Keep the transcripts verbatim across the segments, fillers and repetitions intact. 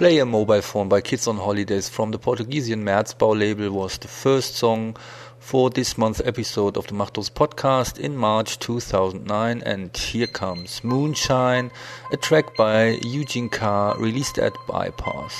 Play a Mobile Phone by Kids on Holidays from the Portuguesian Märzbau label was the first song for this month's episode of the Machtos podcast in March two thousand nine, and here comes Moonshine, a track by Eugene Carr released at Bypass.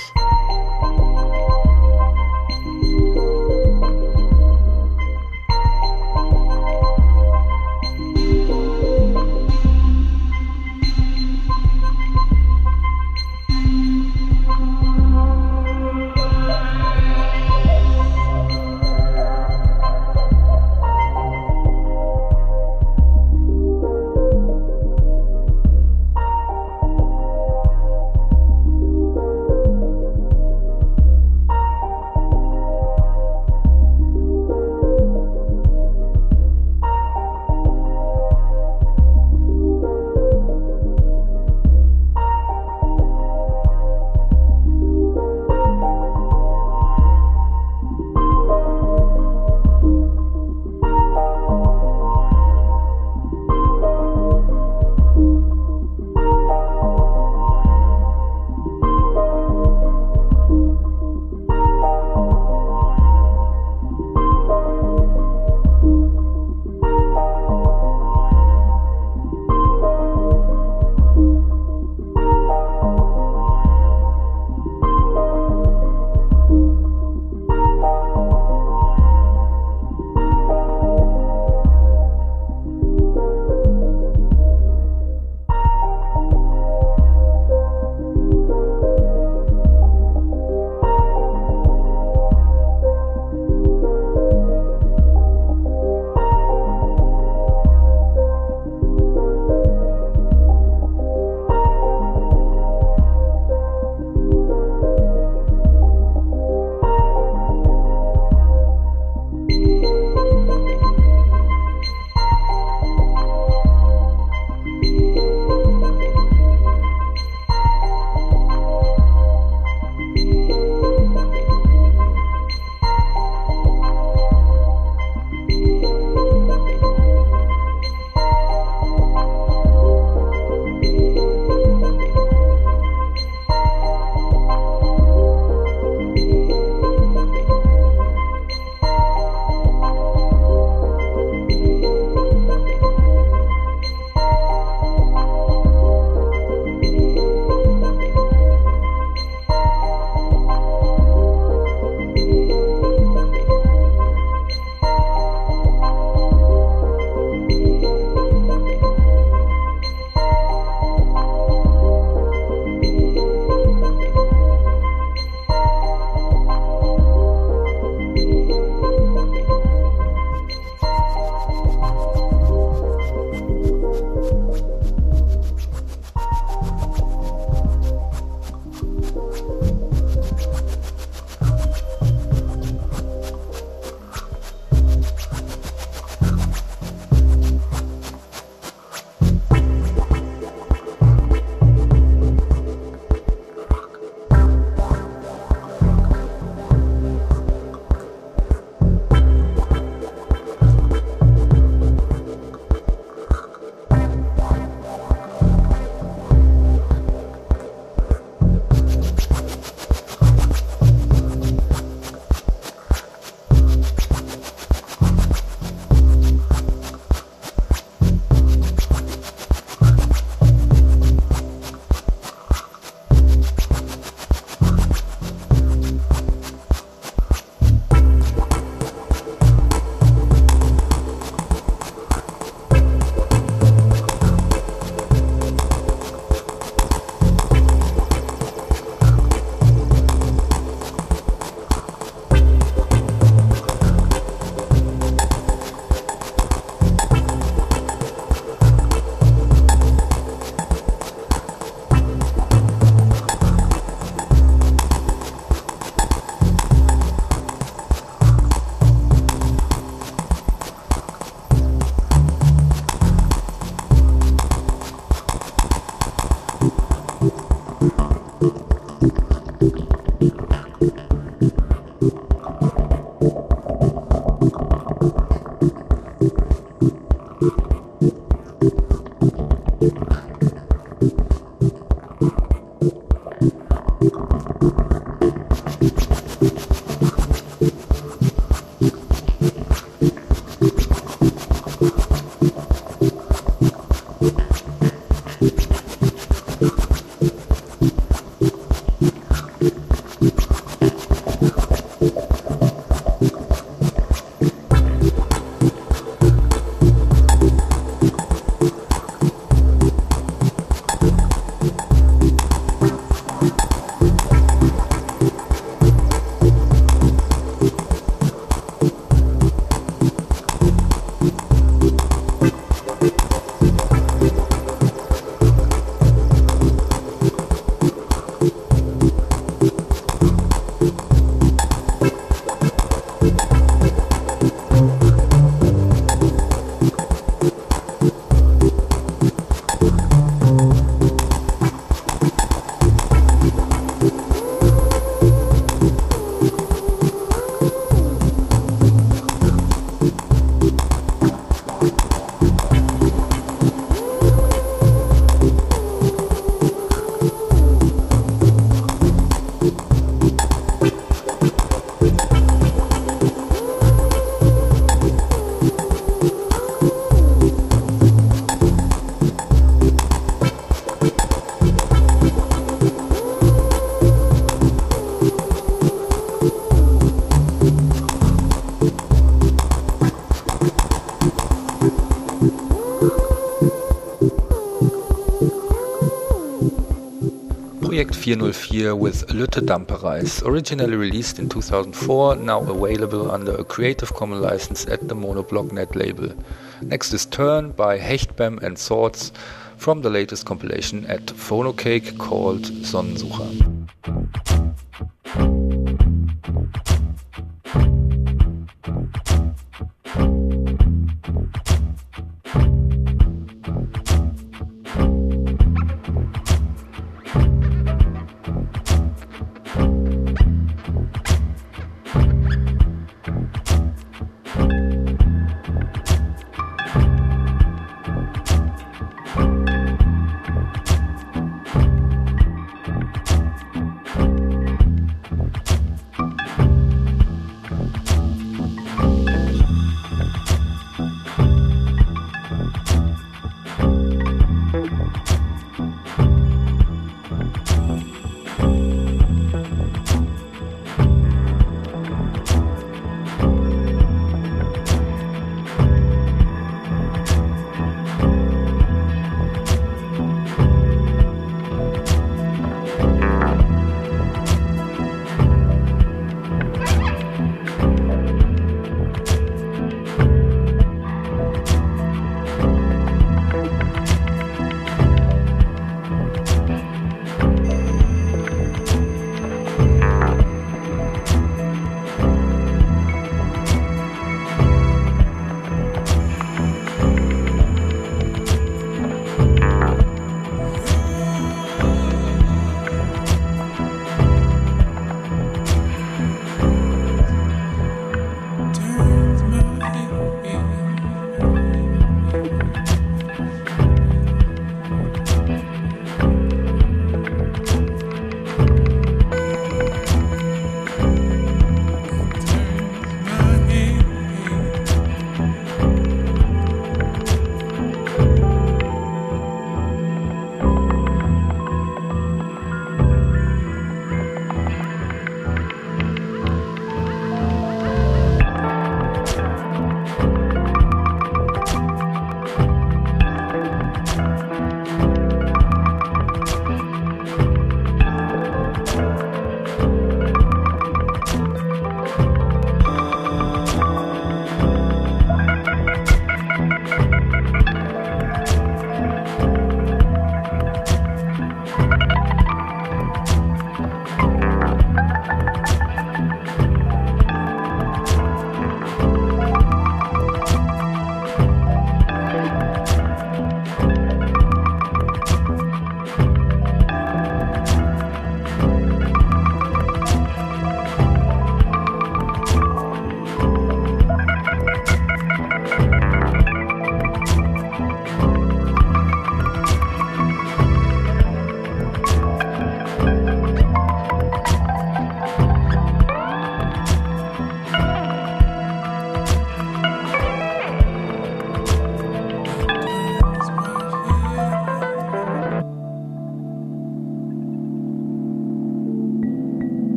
Project four oh four with Lütte Dampereis, originally released in two thousand four, now available under a Creative Commons license at the Monoblock.net label. Next is Turn by Hechtbem and Swords from the latest compilation at Phonocake called Sonnensucher.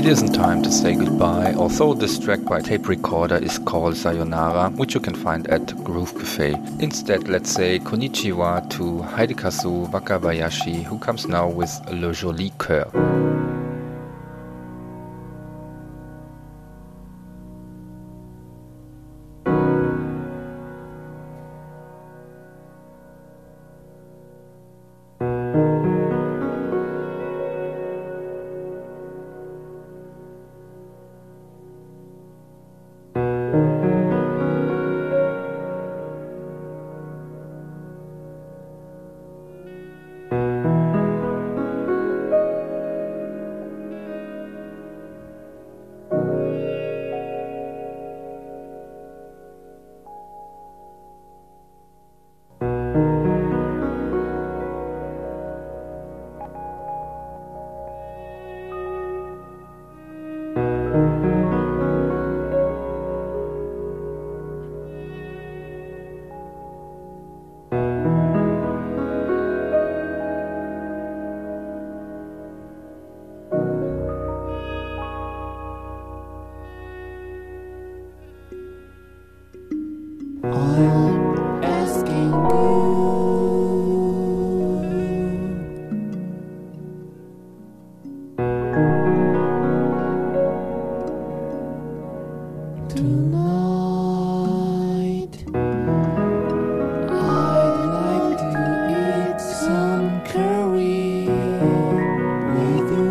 It isn't time to say goodbye, although this track by Tape Recorder is called Sayonara, which you can find at Groove Cafe. Instead, let's say konnichiwa to Hidekazu Wakabayashi, who comes now with Le Joli Coeur. I'm asking you tonight. I'd like to eat some curry with you.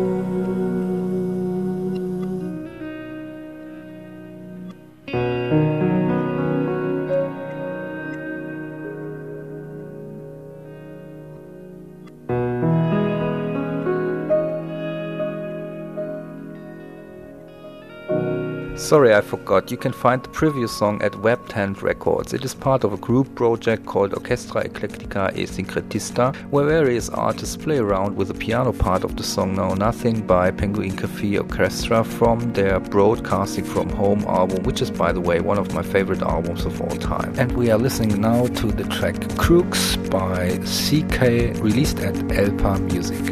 Sorry, I forgot. You can find the previous song at Web Tent Records. It is part of a group project called Orchestra Eclectica e Syncretista, where various artists play around with the piano part of the song Now Nothing by Penguin Cafe Orchestra from their Broadcasting from Home album, which is, by the way, one of my favorite albums of all time. And we are listening now to the track Crooks by C K, released at Elpa Music.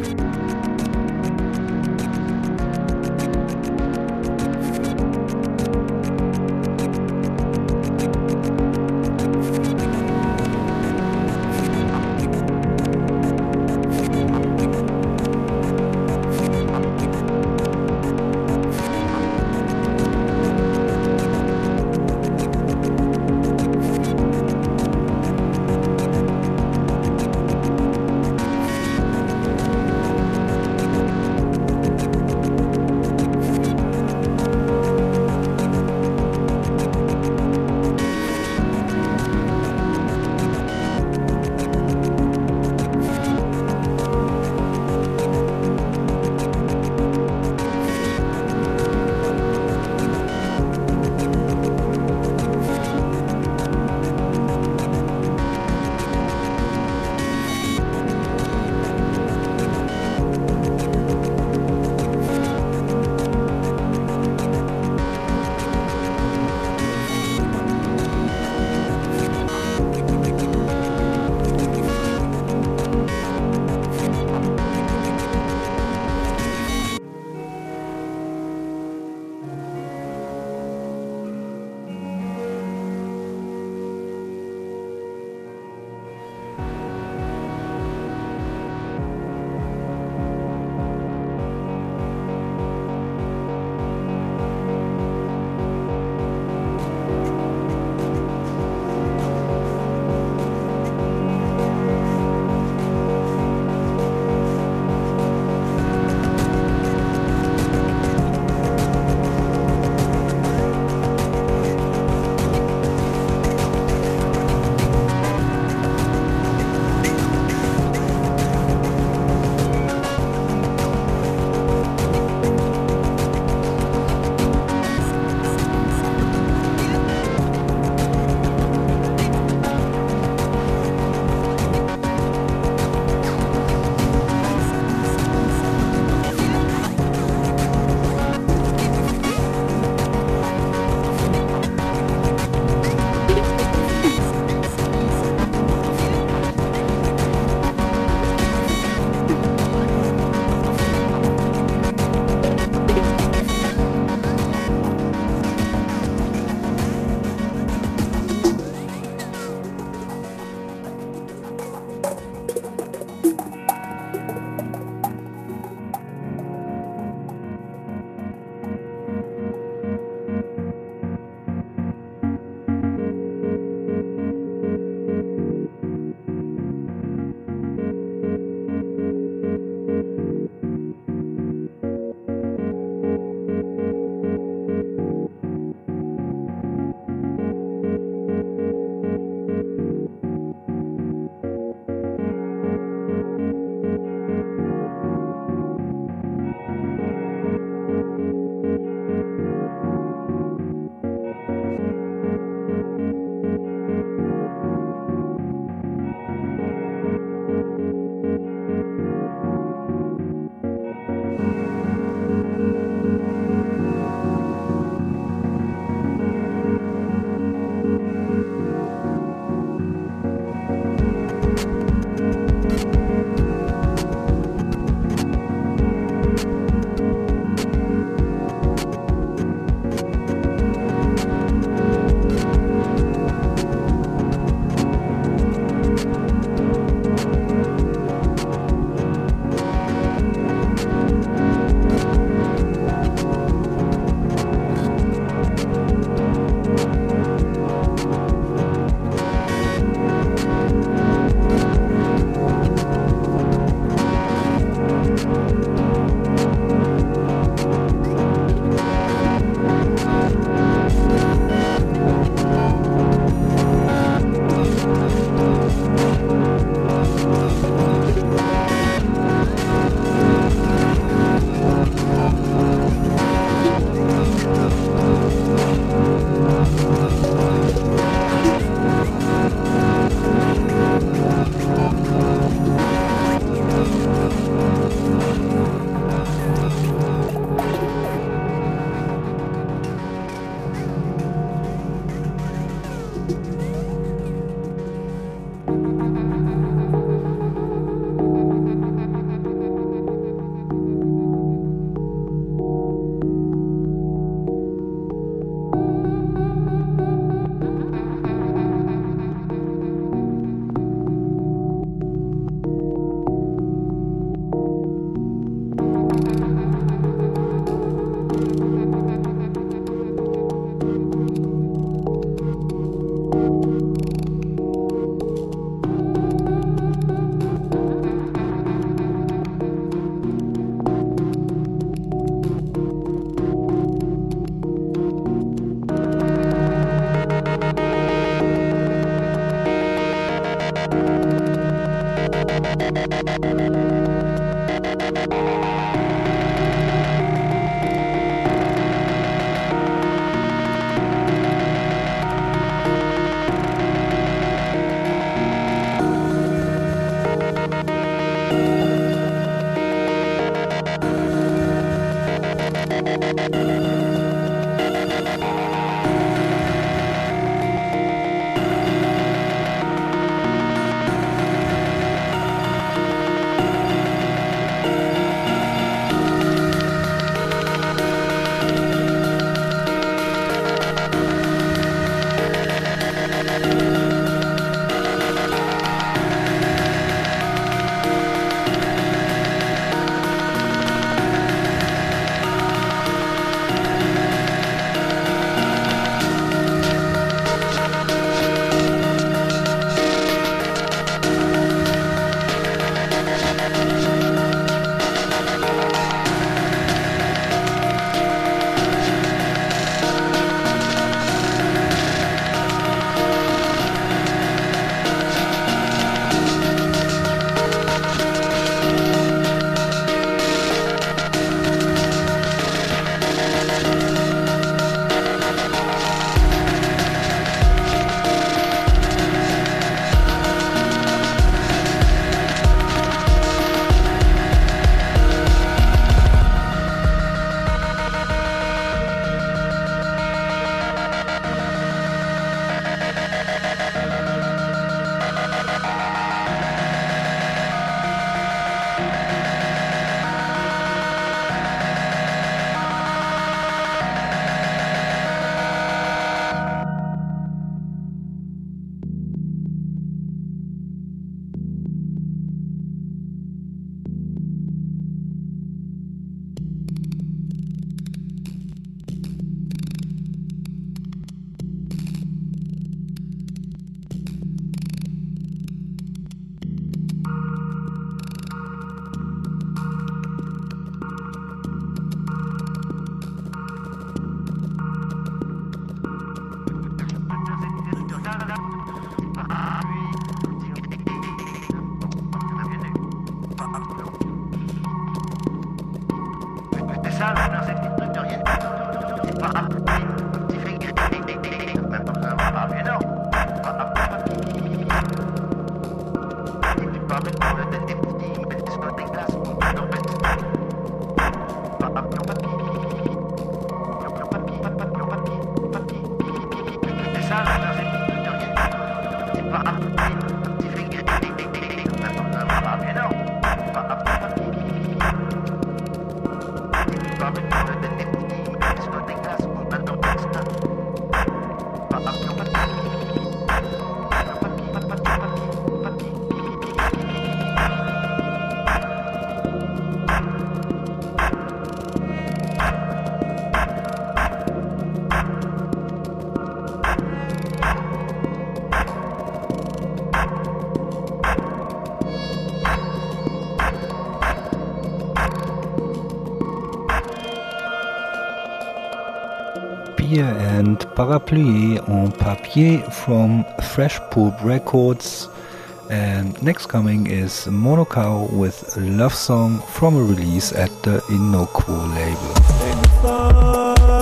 Beer and Parapluie en Papier from Fresh Poop Records. And next coming is Monocow with Love Song from a release at the Inoquo label.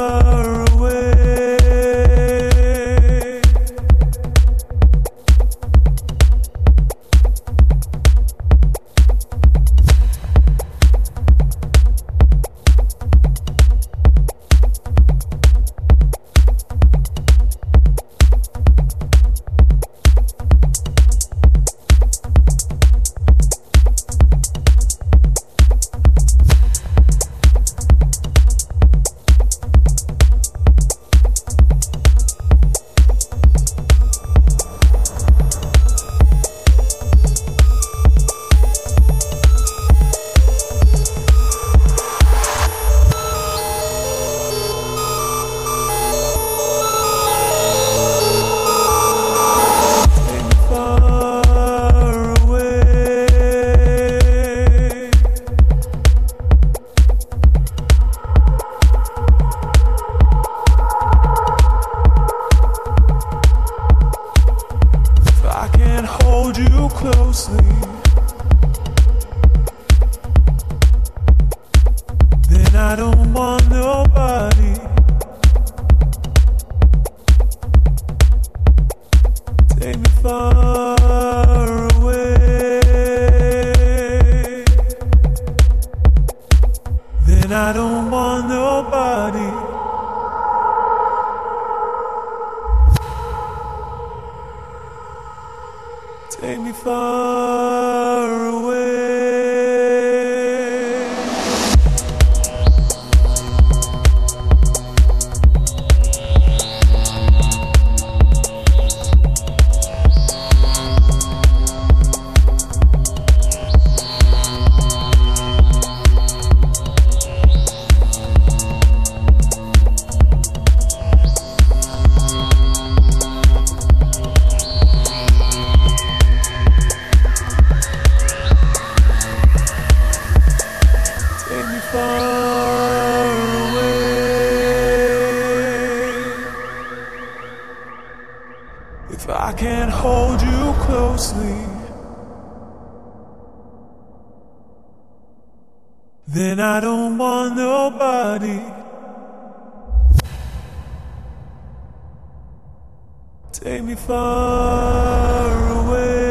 Then I don't want nobody. Take me far away.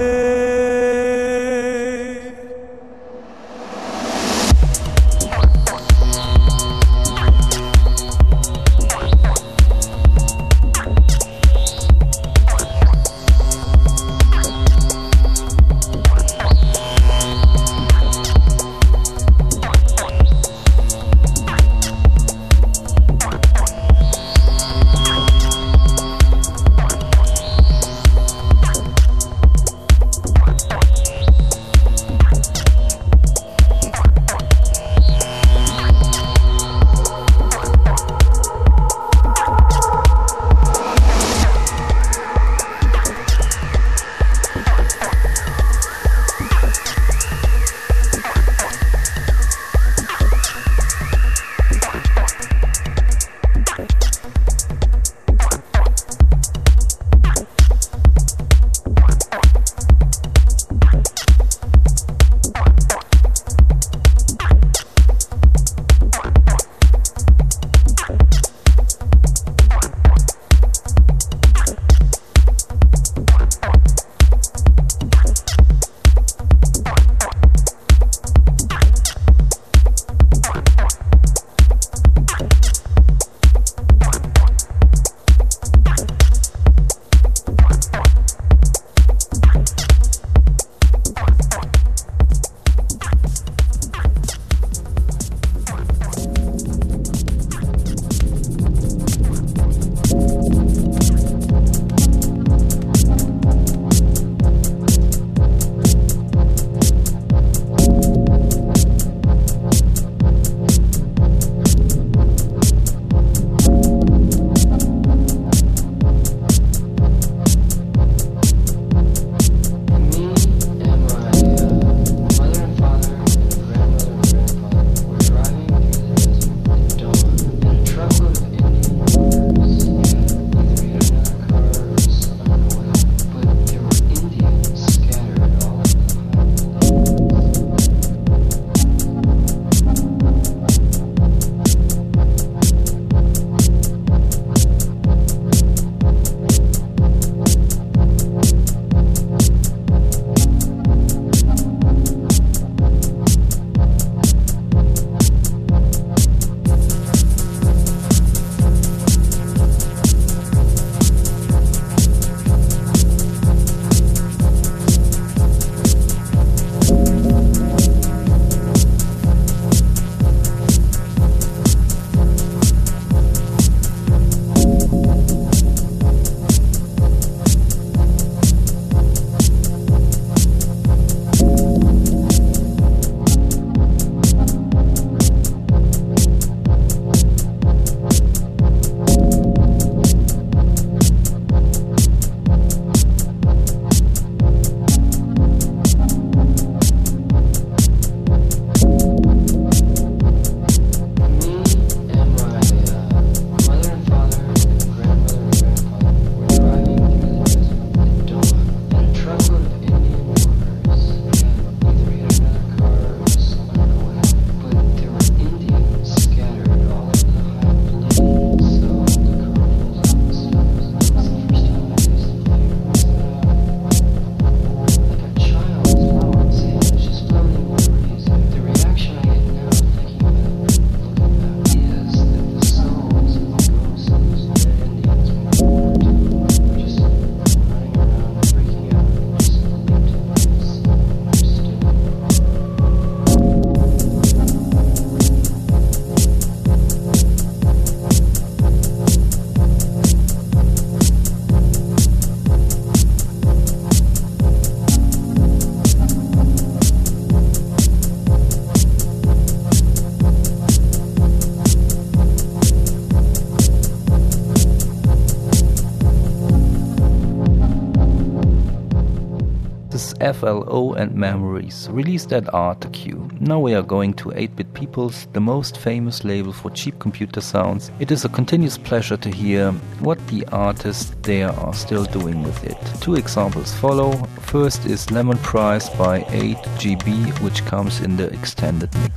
This is F L O and Memories, released at Artecue. Now we are going to eight bit Peoples, the most famous label for cheap computer sounds. It is a continuous pleasure to hear what the artists there are still doing with it. Two examples follow. First is Lemon Price by eight G B, which comes in the extended mix.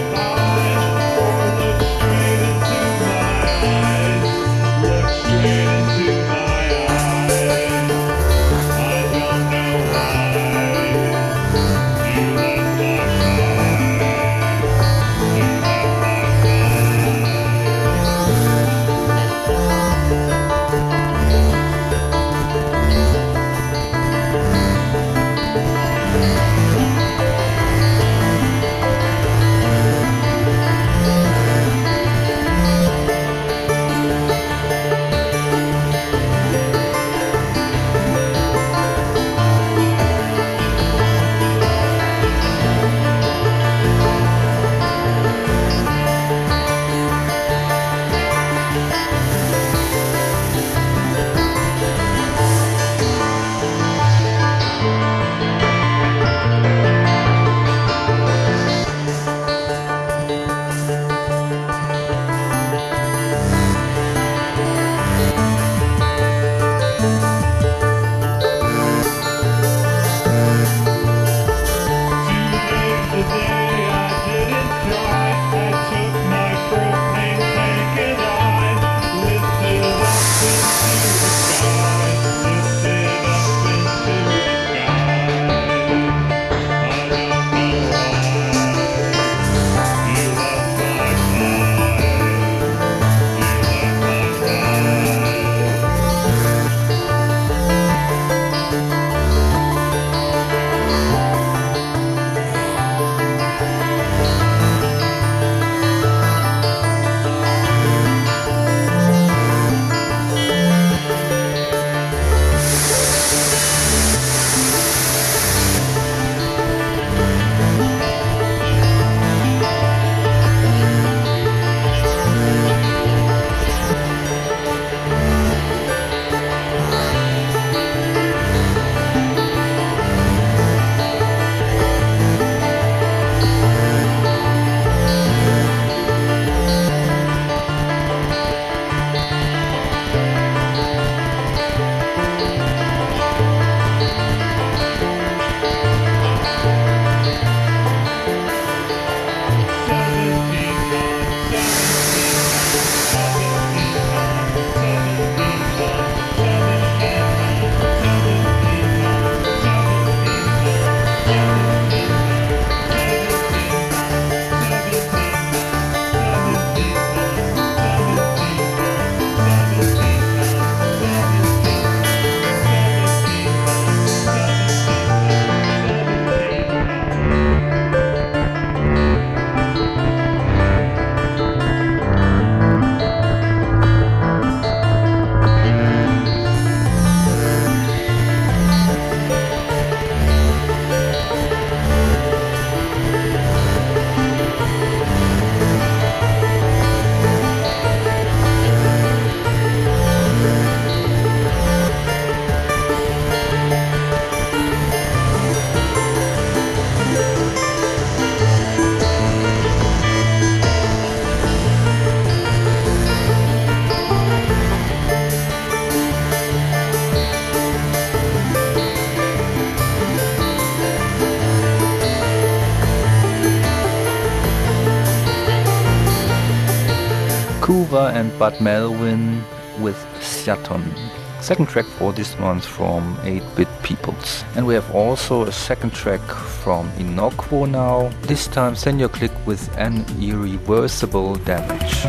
Look straight Kuva and Bud Melvin with Syaton. Second track for this month from eight-Bit Peoples. And we have also a second track from Inoquo now. This time Senor Click with An Irreversible Damage.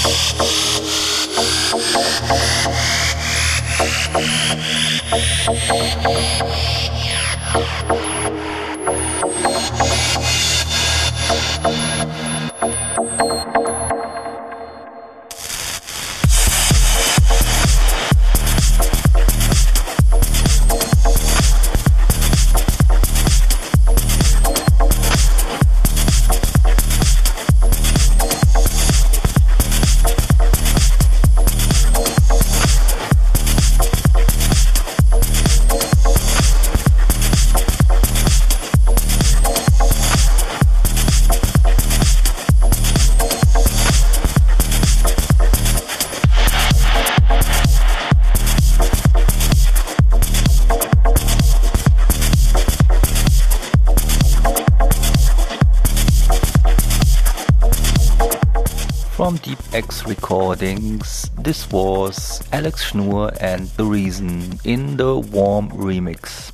From Deep X Recordings, this was Alex Schnur and The Reason in the Warm remix.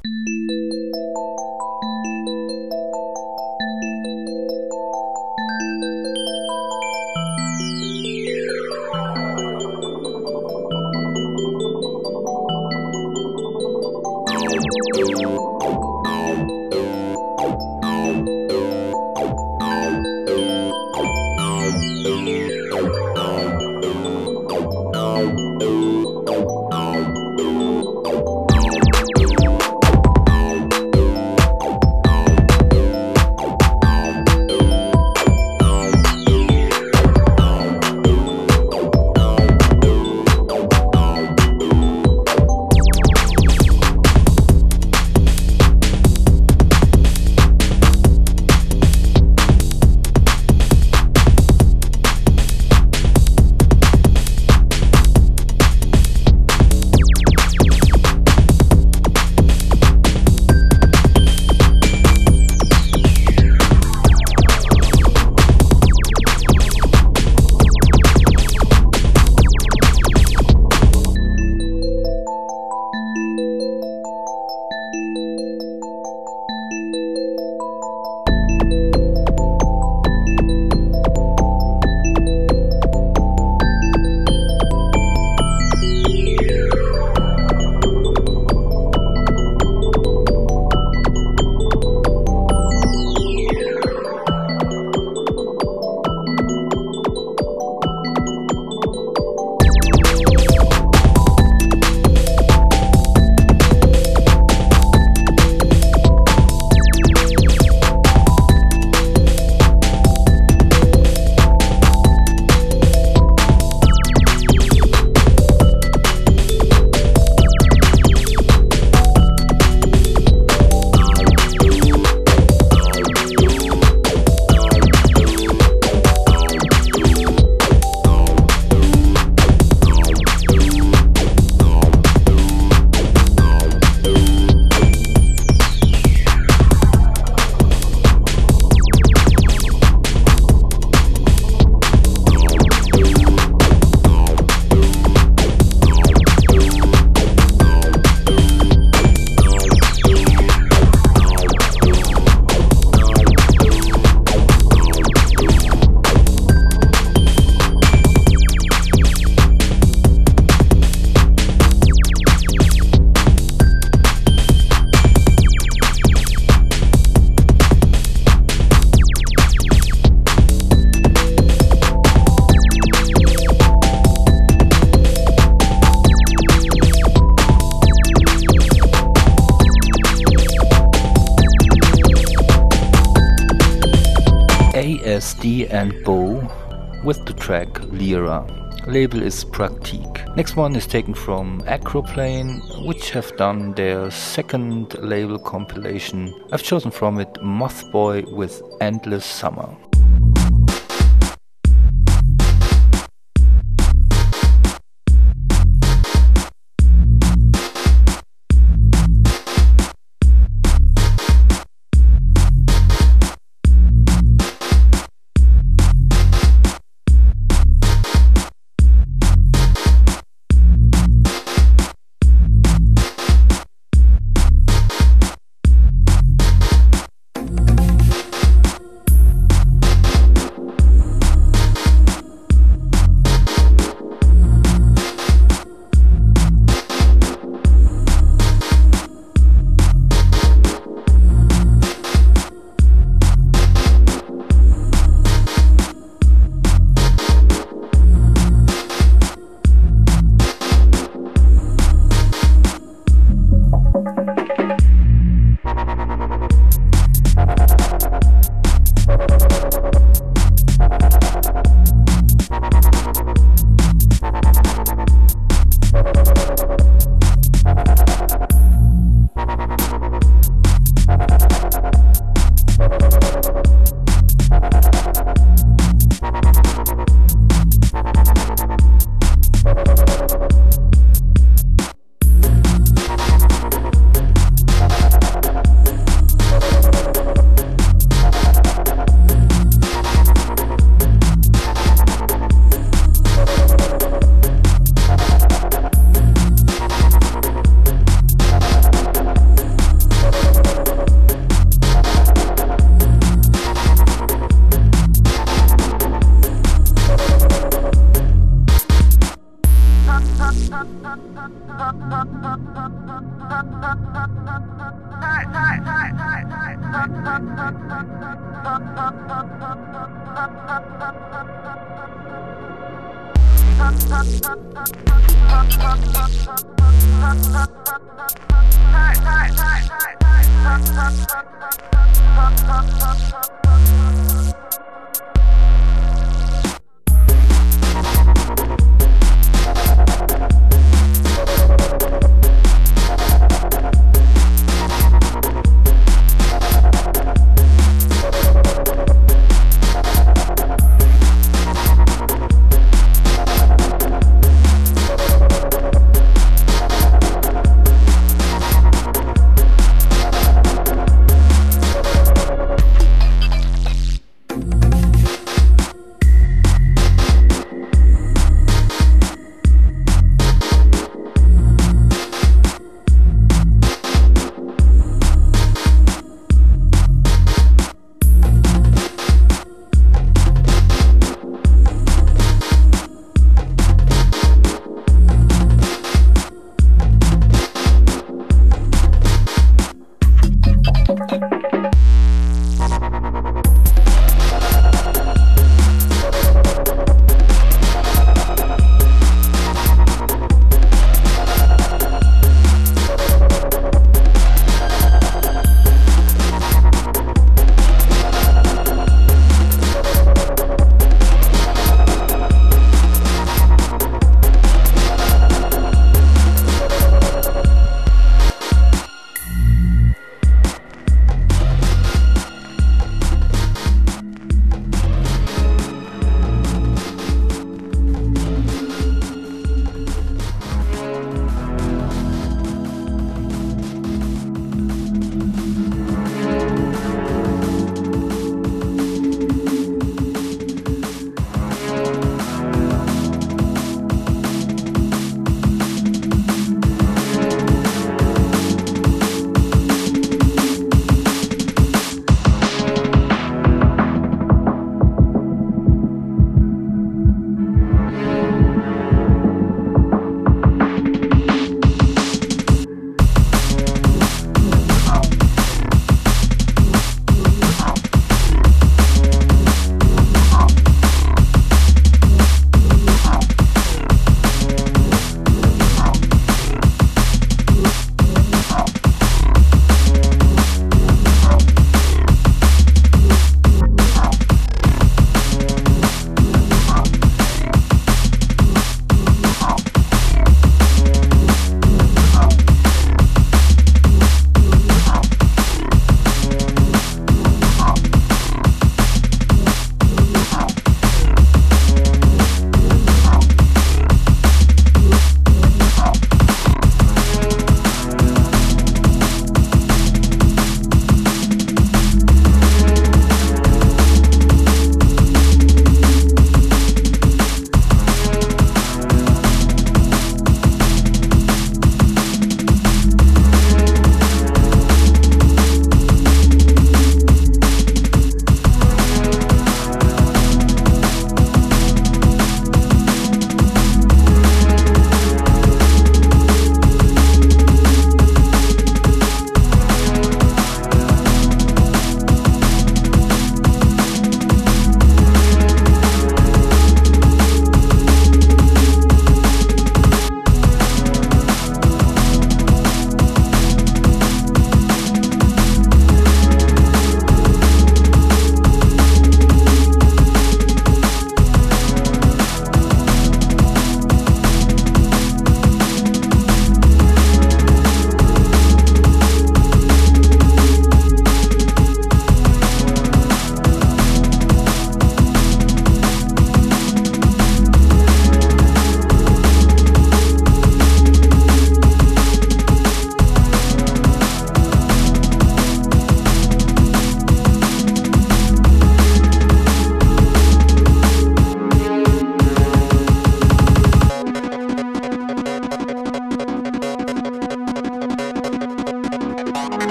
A S D and Bo with the track Lyra. Label is Praktik. Next one is taken from Acroplane, which have done their second label compilation. I've chosen from it Mothboy with Endless Summer.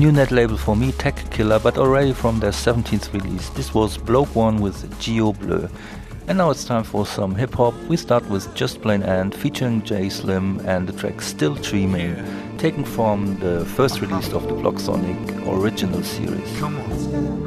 New net label for me, Tech Killer, but already from their seventeenth release. This was Bloke One with Geo Bleu. And now it's time for some hip hop. We start with Just Plain Ant featuring J Slim and the track Still Dreaming, taken from the first release of the Block Sonic original series. Come on.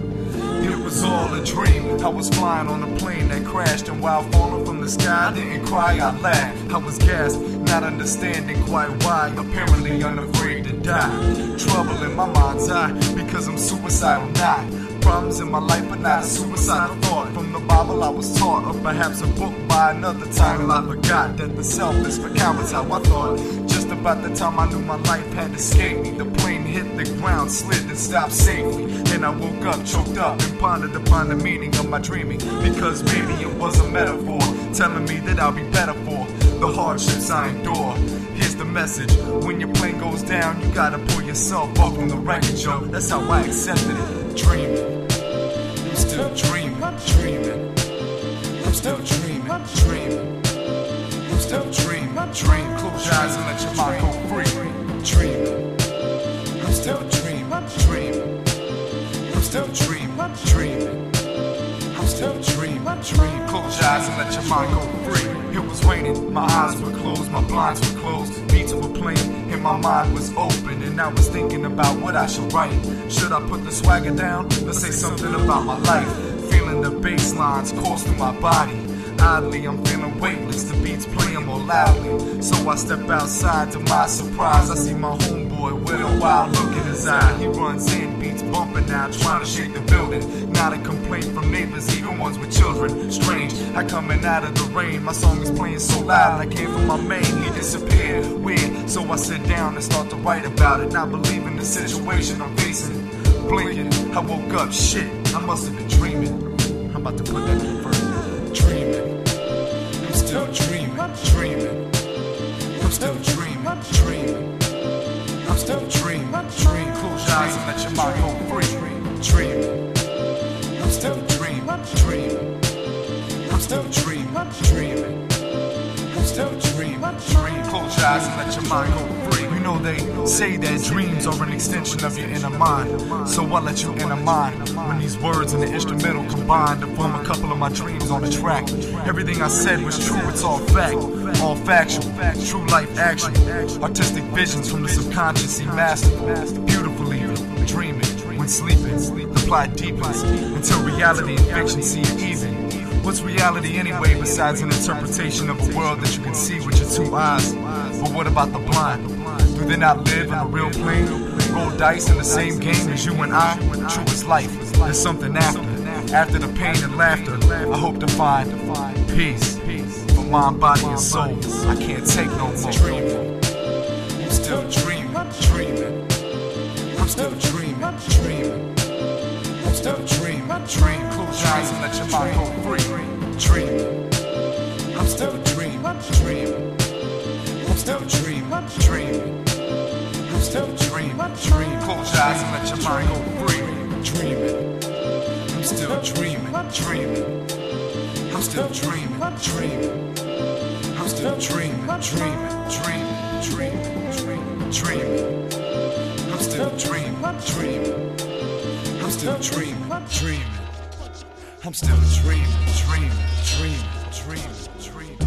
It was all a dream. I was flying on a plane that crashed, and while falling from the sky, I didn't cry, I laughed. I was gassed, not understanding quite why. Apparently unafraid to die. Trouble in my mind's eye, because I'm suicidal not. Problems in my life, but not a suicidal thought. From the Bible I was taught, or perhaps a book by another title. I forgot that the self is for cowards, how I thought. Just about the time I knew my life had escaped me, the plane hit the ground, slid and stopped safely. And I woke up, choked up, and pondered upon the meaning of my dreaming. Because maybe it was a metaphor, telling me that I'll be better for the hardships I endure. Here's the message: when your plane goes down, you gotta pull yourself up from the wreckage, yo. That's how I accepted it. Dreaming, I'm still dreaming, dreaming. I'm still dreaming, dreaming. I'm still dreaming, dream. Close your eyes and let your mind go free. Dreaming, I'm still dreaming, dreaming. I'm still dreaming, dreaming. I'm still dreaming, dream. Close your eyes and let your mind go free. It was raining, my eyes were closed, my blinds were closed. Beats were playing, and my mind was open. And I was thinking about what I should write. Should I put the swagger down? Let's say something about my life. Feeling the bass lines course through my body. Oddly, I'm feeling weightless, the beats playing more loudly. So I step outside, to my surprise, I see my homeboy with a wild look in his eye. He runs in, beats bumping now, trying to shake the building. Not a complaint from neighbors, even ones with children. Strange, I coming out of the rain, my song is playing so loud. I came from my main, he disappeared, weird. So I sit down and start to write about it, not believing the situation I'm facing. Blinking, I woke up, shit, I must have been dreaming. I'm about to put that in first. Dreaming, I'm still dreaming, dreaming. I'm still dreaming, dreaming. I'm still dreaming, dream. Close your eyes and let your mind go free. Dreaming, I'm still dreaming, dreaming. I'm still dreaming, dreaming. I'm still dreaming, dream. Close your eyes and let your mind go free. You know they say that dreams are an extension of your inner mind. So I let you enter mine. When these words and the instrumental combine to form a couple of my dreams on the track. Everything I said was true, it's all fact, all factual, true life action. Artistic visions from the subconscious, see masterful, beautifully dreaming when sleeping. The plot deepens until reality and fiction see it even. What's reality anyway besides an interpretation of a world that you can see with your two eyes? But what about the blind? Do they not live in a real plane? Roll dice in the same game as you and I? True as life, there's something after. After the pain and laughter, I hope to find peace for mind, body, and soul. I can't take no more. Dreaming, I'm still dreaming, dreaming. I'm still dreaming, dreaming. I'm still dreaming, dream. Close your eyes and let your mind go free. Dreaming, I'm still dreaming, dreaming. I'm still dreaming, dreaming. I'm still dreaming, dream. Close your eyes and let your mind go free. Dreaming, I'm still dreaming, dreaming. I'm still dreaming, dreaming. I'm still dreaming, dreaming, dreaming, dreaming, dreaming, dreaming. I'm still dreaming, dreaming. I'm still dreaming, dreaming. I'm still dreaming, dreaming, dreaming, dreaming, dreaming.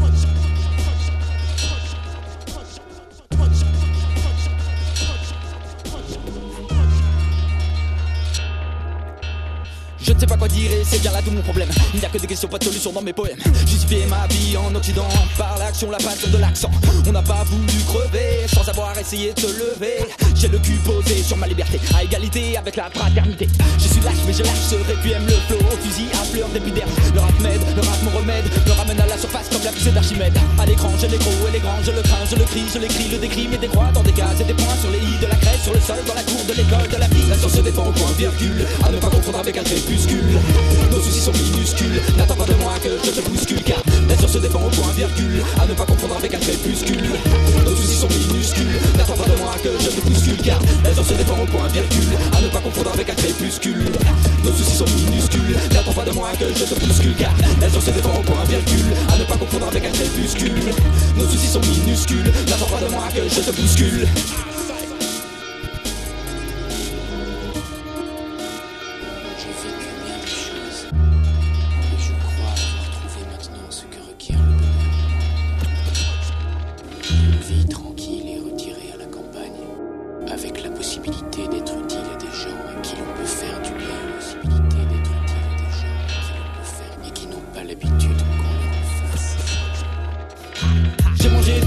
Je ne sais pas quoi dire et c'est bien là tout mon problème. Il n'y a que des questions, pas de solution dans mes poèmes. Justifier ma vie en Occident par l'action, la passion de l'accent. On n'a pas voulu crever sans avoir essayé de se lever. J'ai le cul posé sur ma liberté, à égalité avec la fraternité. Je suis lâche mais je lâche ce requiem, le flow au fusil à fleur d'épiderme. Le rap m'aide, le rap mon remède, me ramène à la surface comme la poussée d'Archimède. À l'écran j'ai les gros et les grands, je le crains, je le crie, je l'écris, le décris, mais des croix dans des cases et des points sur les i de la crête, sur le sol, dans la cour de l'école de la vie. La science se défend au point virgule, à ne pas confondre avec un crépuscule. Nos soucis sont minuscules, n'attends pas de moi que je te bouscule. Car la science se défend au point virgule, à ne pas confondre avec un crépuscule. Nos soucis sont minuscules, n'attends pas de moi que je te bouscule. Car la science se défend au point virgule, à ne pas confondre avec un crépuscule. Nos soucis sont minuscules, n'attends pas de moi que je te bouscule. Car la science se défend au point virgule, à ne pas confondre avec un crépuscule. Nos soucis sont minuscules, n'attends pas de moi que je te bouscule.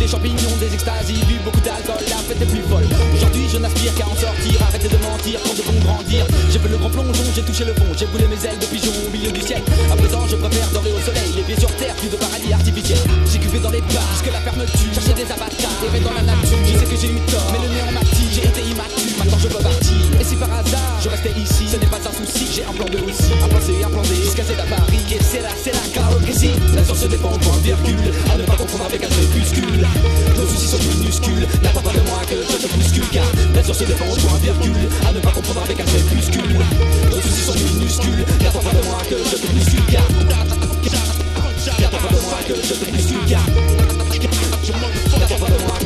des champignons, des extasies, bu beaucoup d'alcool, la fête est plus folle. Aujourd'hui je n'aspire qu'à en sortir, arrêtez de mentir quand de vont grandir. J'ai fait le grand plongeon, j'ai touché le fond, j'ai voulu mes ailes de pigeon au milieu du ciel. À présent je préfère dorer au soleil, les pieds sur terre, plus de paradis artificiel. J'ai cuvé dans les bars, jusque la ferme tue, chercher des avatars, rêver dans la nature. Je sais que j'ai eu tort, mais le néant m'a dit, j'ai été immature, maintenant je peux partir. Et si par hasard je restais ici, ce n'est pas un souci, j'ai un plan B aussi, un plan C, un plan D, jusqu'à Z à Paris. Et c'est là, c'est là, car ici, la science se dépend au point virgule, à ne pas confondre avec un crépuscule. Nos soucis sont minuscules, n'attends pas de moi que je te bouscule, car la science se dépend au point virgule, à ne pas confondre avec un crépuscule. Nos soucis sont minuscules, n'attends pas de moi que je te bouscule, car n'attends pas de moi que je te bouscule, car n'attends pas de moi,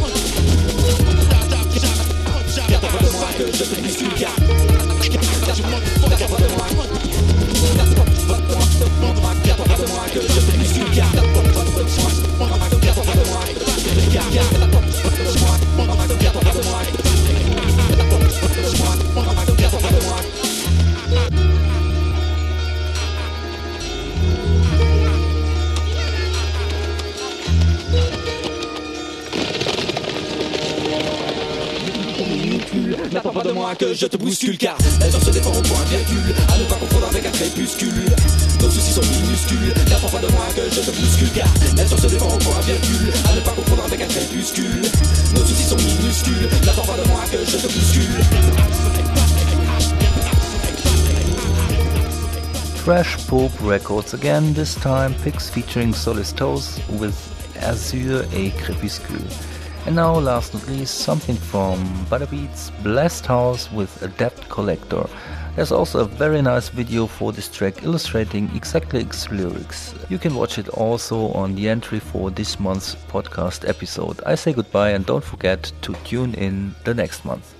n'attends pas de moi que je te bouscule, car n'attends pas de moi. N'attends pas de moi que je te bouscule, car la science se dépend au point virgule, à ne pas confondre avec un crépuscule. Nos soucis sont minuscules, n'attends pas de moi que je te bouscule, car la science se dépend au point virgule, à ne pas confondre avec un crépuscule. Nos soucis sont minuscules, n'attends pas de moi que je te bouscule. Fresh Pope Records again, this time Pix featuring Solistos with Azure et Crépuscule. And now, last but not least, something from Butterbeats, Blast House with a Debt Collector. There's also a very nice video for this track illustrating exactly its lyrics. You can watch it also on the entry for this month's podcast episode. I say goodbye and don't forget to tune in the next month.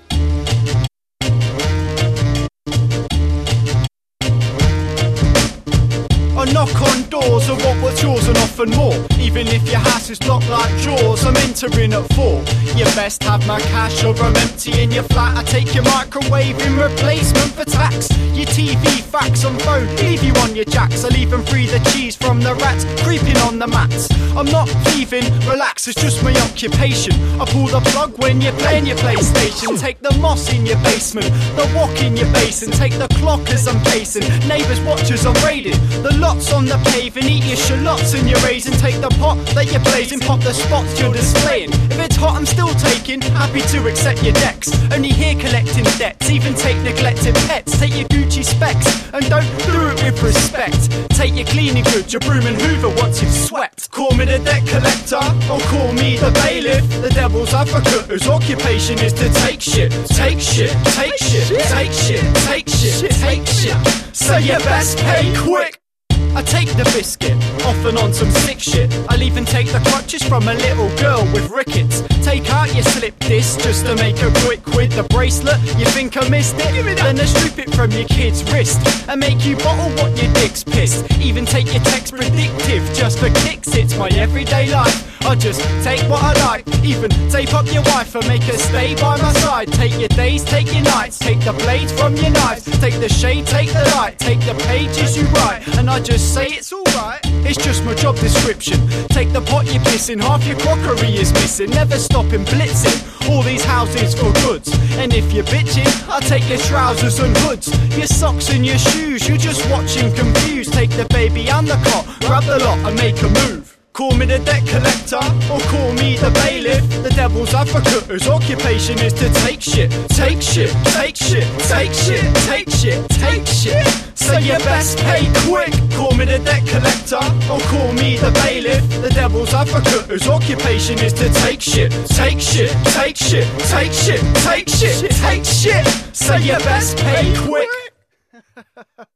I knock on doors of what was yours and often more. Even if your house is locked like drawers, I'm entering at four. You best have my cash or I'm empty in your flat. I take your microwave in replacement for tax. Your T V, fax on phone, leave you on your jacks. I'll even free the cheese from the rats creeping on the mats. I'm not thieving, relax, it's just my occupation. I pull the plug when you're playing your PlayStation. Take the moss in your basement, the wok in your basin. Take the clock as I'm pacing, neighbours watch as I'm raiding. The lots on the paving, eat your shallots and your raisin. Take the pot that you're blazing, pop the spots you're displaying. If it's hot I'm still taking, happy to accept your decks. Only here collecting debts, even take neglected pets. Take your Gucci specs and don't do it with respect. Take your cleaning goods, your broom and hoover once you've swept. Call me the debt collector or call me the bailiff, the devil's advocate whose occupation is to take shit. Take shit, take shit, take shit, take shit, take shit. So you best pay quick. I take the biscuit, often on some sick shit. I'll even take the crutches from a little girl with rickets. Take out your slip disc just to make a quick quid. The bracelet, you think I missed it? Then I strip it from your kid's wrist and make you bottle what your dick's pissed. Even take your text predictive just for kicks, it's my everyday life. I just take what I like, even tape up your wife and make her stay by my side. Take your days, take your nights, take the blades from your knives. Take the shade, take the light, take the pages you write. And I just say it's alright, it's just my job description. Take the pot you're pissing, half your crockery is missing. Never stopping blitzing, all these houses for goods. And if you're bitching, I'll take your trousers and hoods. Your socks and your shoes, you're just watching confused. Take the baby and the cot, grab the lot and make a move. Call me the debt collector or call me the bailiff, the devil's advocate whose occupation is to take shit. Take shit, take shit, take shit, take shit, take shit. So you best pay quick. Call me the debt collector or call me the bailiff, the devil's advocate whose occupation is to take shit. Take shit, take shit, take shit, take shit, take shit. So you best pay quick.